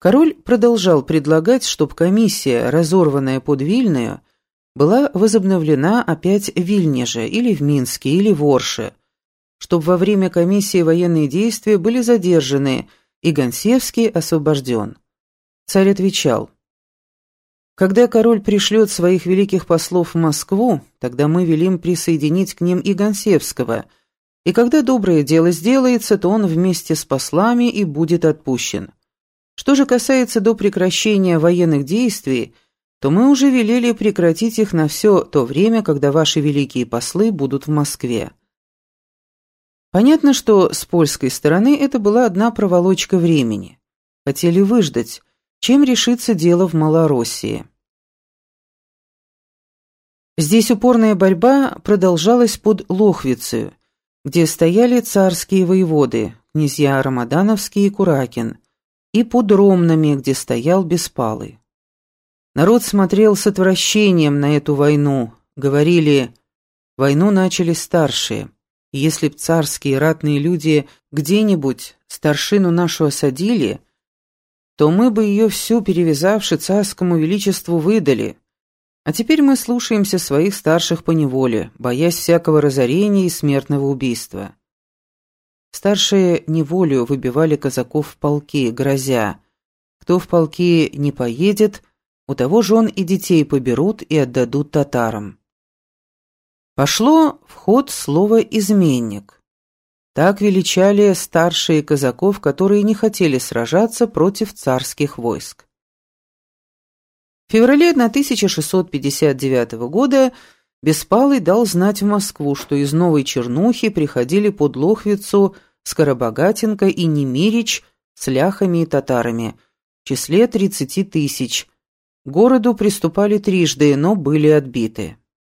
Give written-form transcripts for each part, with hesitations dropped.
Король продолжал предлагать, чтобы комиссия, разорванная под Вильною, была возобновлена опять в Вильнеже или в Минске или в Орше, чтобы во время комиссии военные действия были задержаны и Гонсевский освобожден. Царь отвечал: «Когда король пришлет своих великих послов в Москву, тогда мы велим присоединить к ним и Гонсевского, и когда доброе дело сделается, то он вместе с послами и будет отпущен. Что же касается до прекращения военных действий, то мы уже велели прекратить их на все то время, когда ваши великие послы будут в Москве». Понятно, что с польской стороны это была одна проволочка времени. Хотели выждать, чем решится дело в Малороссии. Здесь упорная борьба продолжалась под Лохвицею, где стояли царские воеводы, князья Рамадановский и Куракин, и под Ромнами, где стоял Беспалый. Народ смотрел с отвращением на эту войну, говорили: «Войну начали старшие, и если б царские ратные люди где-нибудь старшину нашу осадили, то мы бы ее всю, перевязавши царскому величеству, выдали. А теперь мы слушаемся своих старших поневоле, боясь всякого разорения и смертного убийства». Старшие неволею выбивали казаков в полки, грозя: кто в полки не поедет, у того жен и детей поберут и отдадут татарам. Пошло в ход слово «изменник». Так величали старшие казаков, которые не хотели сражаться против царских войск. В феврале 1659 года Беспалый дал знать в Москву, что из Новой Чернухи приходили под Лохвицу Скоробогатенко и Немирич с ляхами и татарами в числе 30 тысяч. К городу приступали трижды, но были отбиты.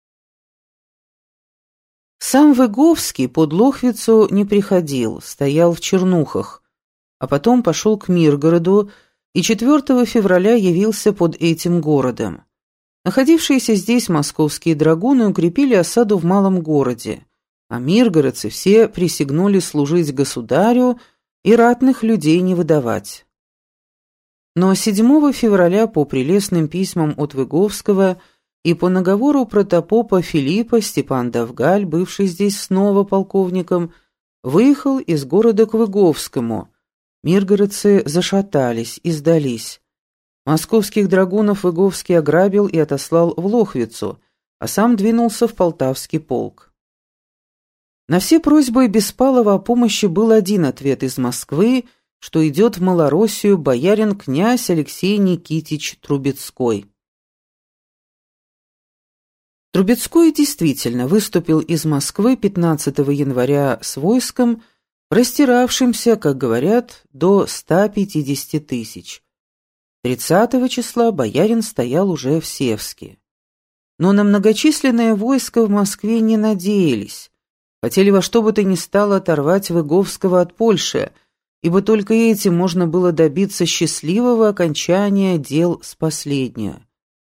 Сам Выговский под Лохвицу не приходил, стоял в Чернухах, а потом пошел к Миргороду и 4 февраля явился под этим городом. Находившиеся здесь московские драгуны укрепили осаду в малом городе, а миргородцы все присягнули служить государю и ратных людей не выдавать. Но 7 февраля по прелестным письмам от Выговского и по наговору протопопа Филиппа Степан Давгаль, бывший здесь снова полковником, выехал из города к Выговскому. Миргородцы зашатались и сдались. Московских драгунов Выговский ограбил и отослал в Лохвицу, а сам двинулся в Полтавский полк. На все просьбы Беспалова о помощи был один ответ из Москвы, что идет в Малороссию боярин-князь Алексей Никитич Трубецкой. Трубецкой действительно выступил из Москвы 15 января с войском, простиравшимся, как говорят, до 150 тысяч. 30 числа боярин стоял уже в Севске. Но на многочисленное войско в Москве не надеялись. Хотели во что бы то ни стало оторвать Выговского от Польши, ибо только этим можно было добиться счастливого окончания дел с последнюю.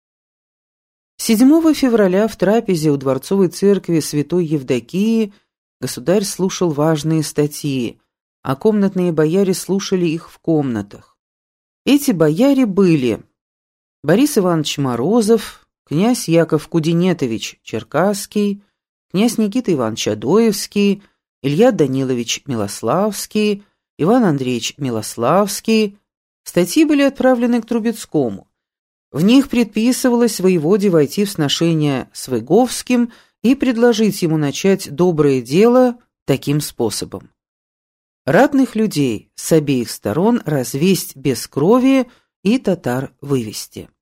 7 февраля в трапезе у Дворцовой церкви Святой Евдокии государь слушал важные статьи, а комнатные бояре слушали их в комнатах. Эти бояре были Борис Иванович Морозов, князь Яков Кудинетович Черкасский, князь Никита Иванович Адоевский, Илья Данилович Милославский, Иван Андреевич Милославский. Статьи были отправлены к Трубецкому. В них предписывалось воеводе войти в сношение с Выговским и предложить ему начать доброе дело таким способом: ратных людей с обеих сторон развесть без крови и татар вывести.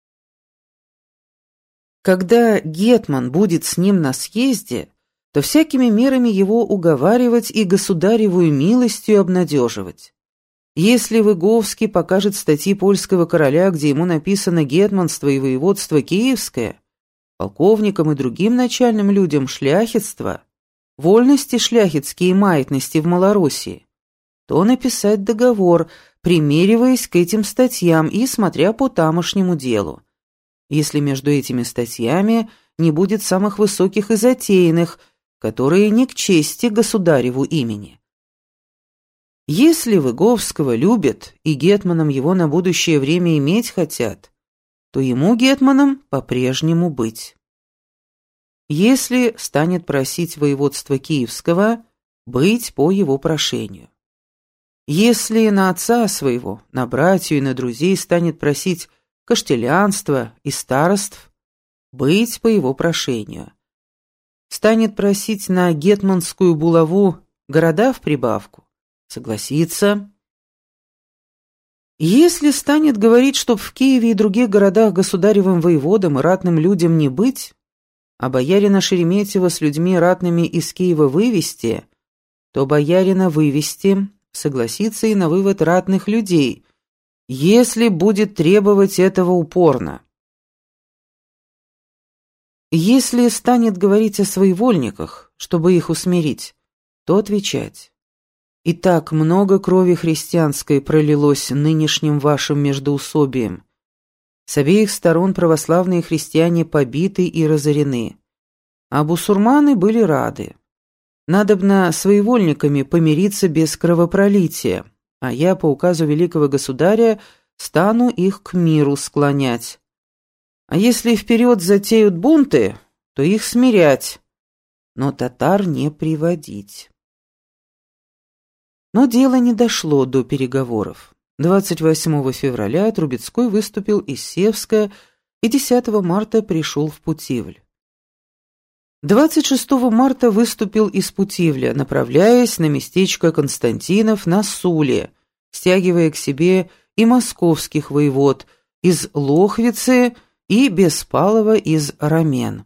Когда гетман будет с ним на съезде, то всякими мерами его уговаривать и государевую милостью обнадеживать. Если Выговский покажет статьи польского короля, где ему написано гетманство и воеводство киевское, полковникам и другим начальным людям шляхетства, вольности шляхетские и маятности в Малороссии, то написать договор, примериваясь к этим статьям и смотря по тамошнему делу. Если между этими статьями не будет самых высоких и затеянных, которые не к чести государеву имени. Если Выговского любят и гетманом его на будущее время иметь хотят, то ему гетманом по-прежнему быть. Если станет просить воеводство Киевского, быть по его прошению. Если на отца своего, на братью и на друзей станет просить каштелянства и староств, быть по его прошению. Станет просить на гетманскую булаву города в прибавку, согласится. Если станет говорить, чтоб в Киеве и других городах государевым воеводам и ратным людям не быть, а боярина Шереметьева с людьми ратными из Киева вывести, то боярина вывести согласится и на вывод ратных людей, если будет требовать этого упорно. Если станет говорить о своевольниках, чтобы их усмирить, то отвечать: «И так много крови христианской пролилось нынешним вашим междоусобием. С обеих сторон православные христиане побиты и разорены, а бусурманы были рады. Надобно своевольниками помириться без кровопролития, а я по указу великого государя стану их к миру склонять. А если вперед затеют бунты, то их смирять, но татар не приводить». Но дело не дошло до переговоров. 28 февраля Трубецкой выступил из Севска и 10 марта пришел в Путивль. 26 марта выступил из Путивля, направляясь на местечко Константинов на Суле, стягивая к себе и московских воевод из Лохвицы и Беспалова из Рамен.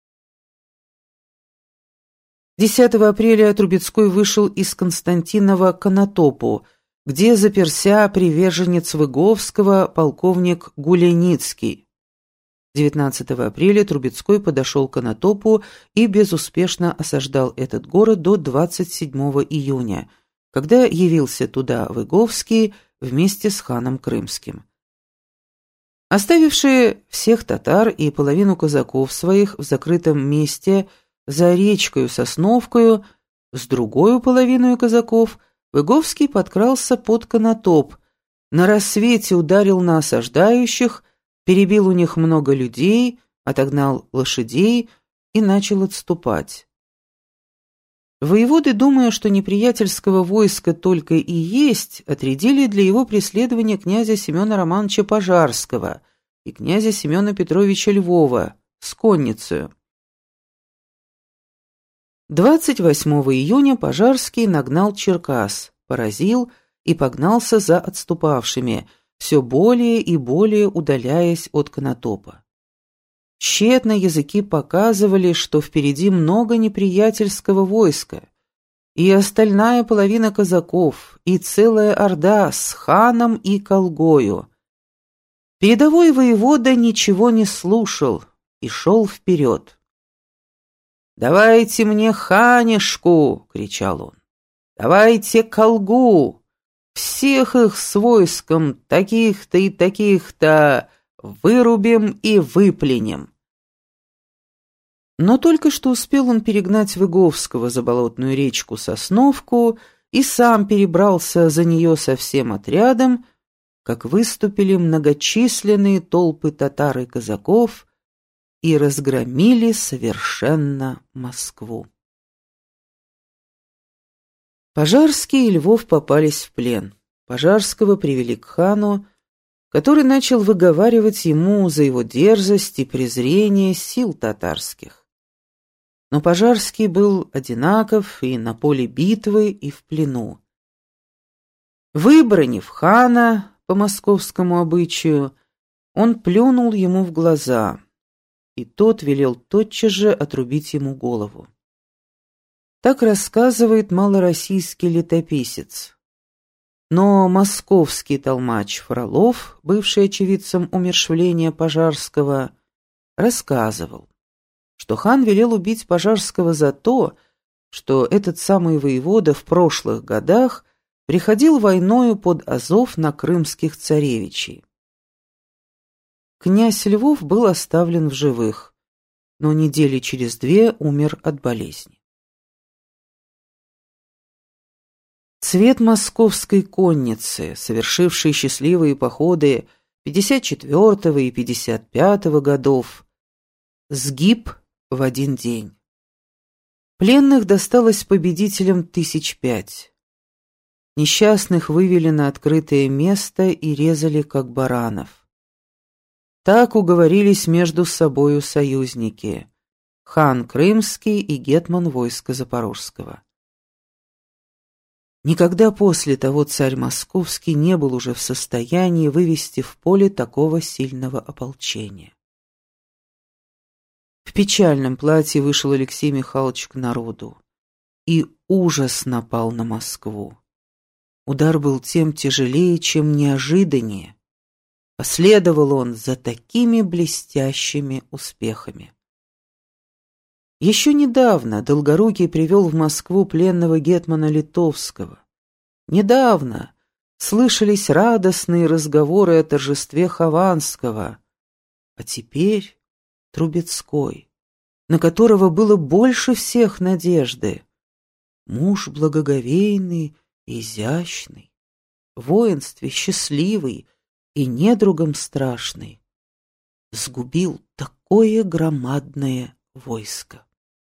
10 апреля Трубецкой вышел из Константинова к Конотопу, где заперся приверженец Выговского полковник Гуляницкий. 19 апреля Трубецкой подошел к Конотопу и безуспешно осаждал этот город до 27 июня, когда явился туда Выговский вместе с ханом Крымским. Оставившие всех татар и половину казаков своих в закрытом месте за речкою Сосновкою, с другою половиной казаков Выговский подкрался под Конотоп, на рассвете ударил на осаждающих, перебил у них много людей, отогнал лошадей и начал отступать. Воеводы, думая, что неприятельского войска только и есть, отрядили для его преследования князя Семена Романовича Пожарского и князя Семена Петровича Львова с конницею. 28 июня Пожарский нагнал Черкас, поразил и погнался за отступавшими, все более и более удаляясь от Конотопа. Тщетно языки показывали, что впереди много неприятельского войска, и остальная половина казаков, и целая орда с ханом и колгою. Передовой воевода ничего не слушал и шел вперед. «Давайте мне ханешку!» — кричал он. «Давайте колгу! Всех их с войском таких-то и таких-то вырубим и выплюнем!» Но только что успел он перегнать Выговского за болотную речку Сосновку и сам перебрался за нее со всем отрядом, как выступили многочисленные толпы татар и казаков и разгромили совершенно Москву. Пожарский и Львов попались в плен. Пожарского привели к хану, который начал выговаривать ему за его дерзость и презрение сил татарских. Но Пожарский был одинаков и на поле битвы, и в плену. Выбранив хана по московскому обычаю, он плюнул ему в глаза, и тот велел тотчас же отрубить ему голову. Так рассказывает малороссийский летописец. Но московский толмач Фролов, бывший очевидцем умерщвления Пожарского, рассказывал, что хан велел убить Пожарского за то, что этот самый воевода в прошлых годах приходил войною под Азов на крымских царевичей. Князь Львов был оставлен в живых, но недели через 2 умер от болезни. Цвет московской конницы, совершившей счастливые походы 54-го и 55-го годов, сгиб в один день. Пленных досталось победителям 5 000. Несчастных вывели на открытое место и резали, как баранов. Так уговорились между собою союзники – хан Крымский и гетман войска Запорожского. Никогда после того царь Московский не был уже в состоянии вывести в поле такого сильного ополчения. В печальном платье вышел Алексей Михайлович к народу, и ужас напал на Москву. Удар был тем тяжелее, чем неожиданнее. Последовал он за такими блестящими успехами. Еще недавно Долгорукий привел в Москву пленного гетмана Литовского. Недавно слышались радостные разговоры о торжестве Хованского. А теперь Трубецкой, на которого было больше всех надежды. Муж благоговейный, изящный, в воинстве счастливый и недругом страшный, сгубил такое громадное войско.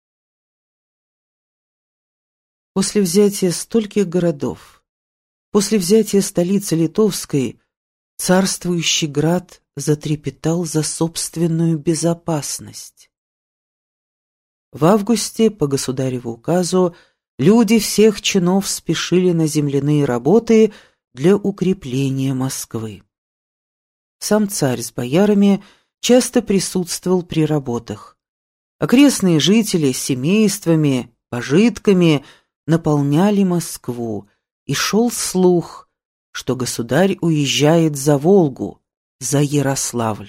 После взятия стольких городов, после взятия столицы Литовской, царствующий град затрепетал за собственную безопасность. В августе, по государеву указу, люди всех чинов спешили на земляные работы для укрепления Москвы. Сам царь с боярами часто присутствовал при работах. Окрестные жители с семействами, пожитками наполняли Москву, и шел слух, что государь уезжает за Волгу, за Ярославль.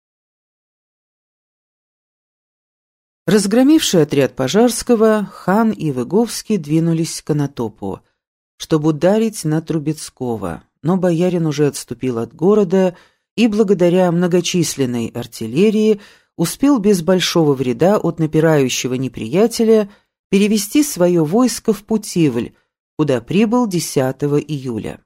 Разгромивший отряд Пожарского, хан и Выговский двинулись к Конотопу, чтобы ударить на Трубецкого, но боярин уже отступил от города и, благодаря многочисленной артиллерии, успел без большого вреда от напирающего неприятеля перевести свое войско в Путивль, куда прибыл 10 июля.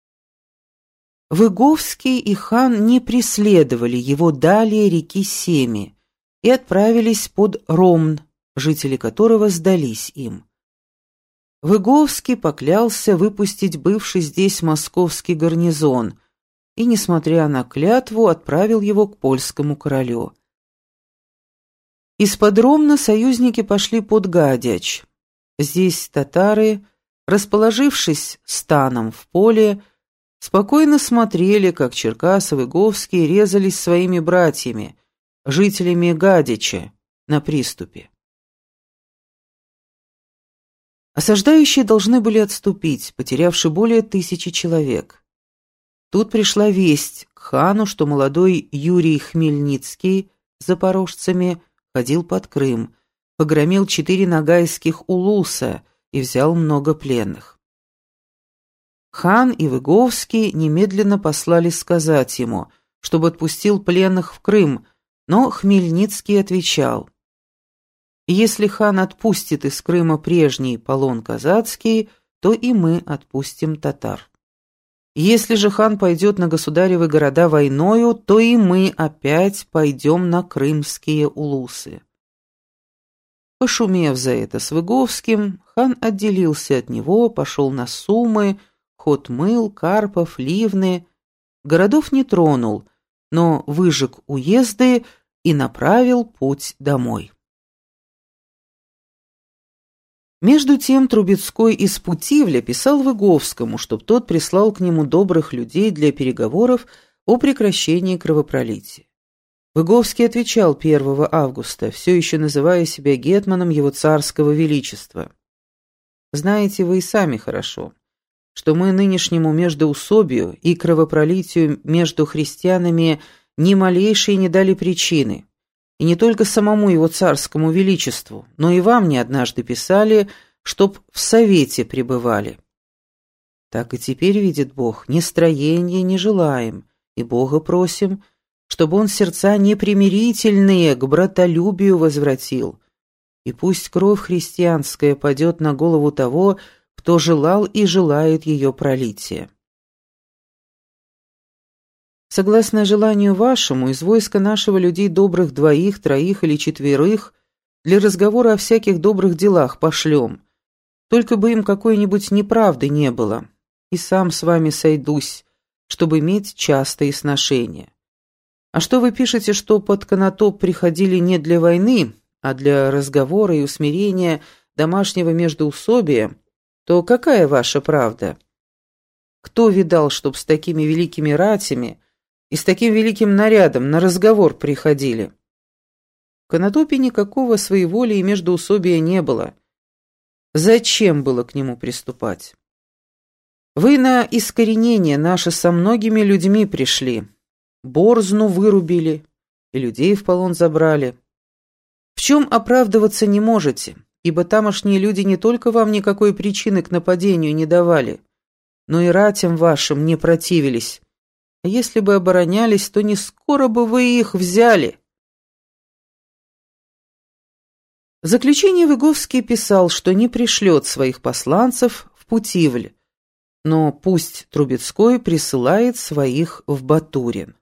Выговский и хан не преследовали его далее реки Семи и отправились под Ромн, жители которого сдались им. Выговский поклялся выпустить бывший здесь московский гарнизон и, несмотря на клятву, отправил его к польскому королю. Из-под Ромна союзники пошли под Гадяч. Здесь татары, расположившись станом в поле, спокойно смотрели, как Черкасов и Выговский резались своими братьями, жителями Гадяча, на приступе. Осаждающие должны были отступить, потерявши более 1000 человек. Тут пришла весть к хану, что молодой Юрий Хмельницкий с запорожцами ходил под Крым, погромил 4 ногайских улуса и взял много пленных. Хан и Выговский немедленно послали сказать ему, чтобы отпустил пленных в Крым, но Хмельницкий отвечал: «Если хан отпустит из Крыма прежний полон казацкий, то и мы отпустим татар. Если же хан пойдет на государевы города войною, то и мы опять пойдем на крымские улусы». Пошумев за это с Выговским, хан отделился от него, пошел на Сумы, Хотмыл, Карпов, Ливны. Городов не тронул, но выжег уезды и направил путь домой. Между тем Трубецкой из Путивля писал Выговскому, чтоб тот прислал к нему добрых людей для переговоров о прекращении кровопролития. Выговский отвечал 1 августа, все еще называя себя гетманом его царского величества: «Знаете вы и сами хорошо, что мы нынешнему междоусобию и кровопролитию между христианами ни малейшей не дали причины, и не только самому его царскому величеству, но и вам не однажды писали, чтоб в совете пребывали. Так и теперь, видит Бог, ни строения не желаем, и Бога просим, чтобы он сердца непримирительные к братолюбию возвратил, и пусть кровь христианская падет на голову того, кто желал и желает ее пролития. Согласно желанию вашему, из войска нашего людей добрых 2, 3 или 4 для разговора о всяких добрых делах пошлем, только бы им какой-нибудь неправды не было, и сам с вами сойдусь, чтобы иметь частые сношения. А что вы пишете, что под Конотоп приходили не для войны, а для разговора и усмирения домашнего междоусобия, то какая ваша правда? Кто видал, чтоб с такими великими ратями и с таким великим нарядом на разговор приходили? В Конотопе никакого своеволия и междоусобия не было. Зачем было к нему приступать? Вы на искоренение наше со многими людьми пришли. Борзну вырубили и людей в полон забрали. В чем оправдываться не можете, ибо тамошние люди не только вам никакой причины к нападению не давали, но и ратям вашим не противились. А если бы оборонялись, то не скоро бы вы их взяли. В заключение Выговский писал, что не пришлет своих посланцев в Путивль, но пусть Трубецкой присылает своих в Батурин.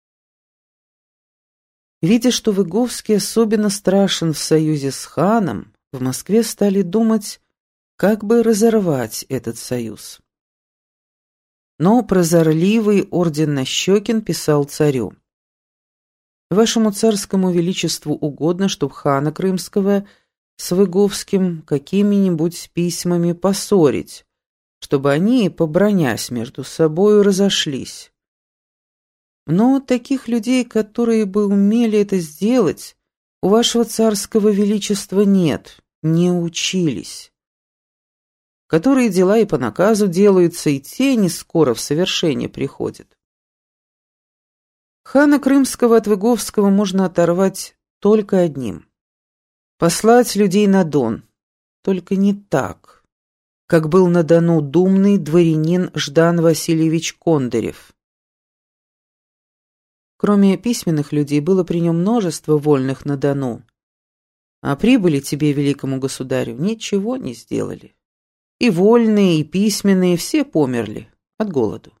Видя, что Выговский особенно страшен в союзе с ханом, в Москве стали думать, как бы разорвать этот союз. Но прозорливый орден Нащекин писал царю: «Вашему царскому величеству угодно, чтоб хана Крымского с Выговским какими-нибудь письмами поссорить, чтобы они, побранясь между собою, разошлись. Но таких людей, которые бы умели это сделать, у вашего царского величества нет, не учились. Которые дела и по наказу делаются, и те не скоро в совершение приходят. Хана Крымского от Выговского можно оторвать только одним: послать людей на Дон, только не так, как был на Дону думный дворянин Ждан Васильевич Кондарев. Кроме письменных людей, было при нем множество вольных на Дону. А прибыли тебе, великому государю, ничего не сделали. И вольные, и письменные все померли от голоду.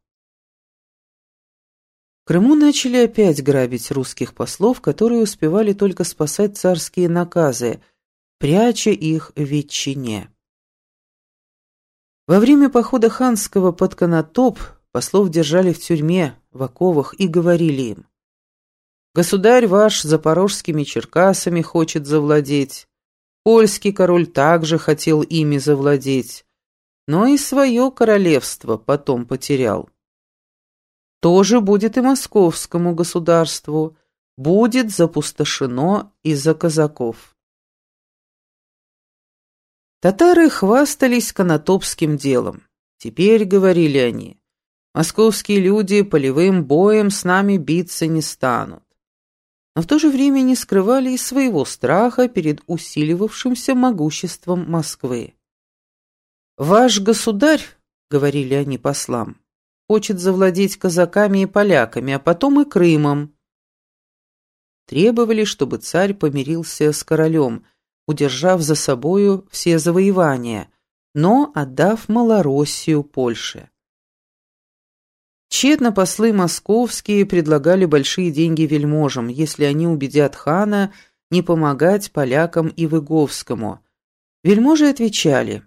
В Крыму начали опять грабить русских послов, которые успевали только спасать царские наказы, пряча их в ветчине. Во время похода ханского под Конотоп послов держали в тюрьме, в оковах, и говорили им: «Государь ваш запорожскими Черкасами хочет завладеть, польский король также хотел ими завладеть, но и свое королевство потом потерял. То же будет и московскому государству, будет запустошено из-за казаков». Татары хвастались конотопским делом. Теперь, говорили они, московские люди полевым боем с нами биться не станут. Но в то же время не скрывали и своего страха перед усиливавшимся могуществом Москвы. «Ваш государь, — говорили они послам, — хочет завладеть казаками и поляками, а потом и Крымом». Требовали, чтобы царь помирился с королем, удержав за собою все завоевания, но отдав Малороссию Польше. Тщетно послы московские предлагали большие деньги вельможам, если они убедят хана не помогать полякам и Выговскому. Вельможи отвечали: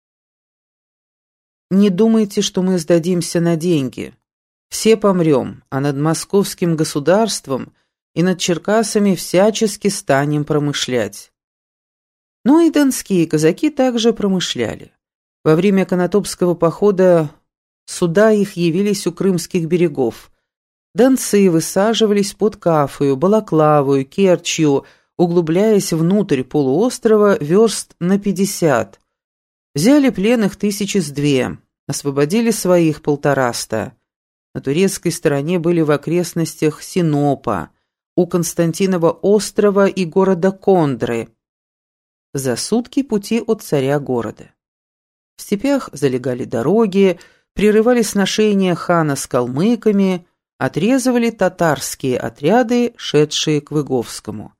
«Не думайте, что мы сдадимся на деньги. Все помрем, а над московским государством и над Черкасами всячески станем промышлять». Но и донские казаки также промышляли. Во время Конотопского похода суда их явились у крымских берегов. Донцы высаживались под Кафою, Балаклавою, Керчью, углубляясь внутрь полуострова верст на 50. Взяли пленных 1002, освободили своих 150. На турецкой стороне были в окрестностях Синопа, у Константинова острова и города Кондры. За сутки пути от царя города. В степях залегали дороги, прерывали сношения хана с калмыками, отрезывали татарские отряды, шедшие к Выговскому.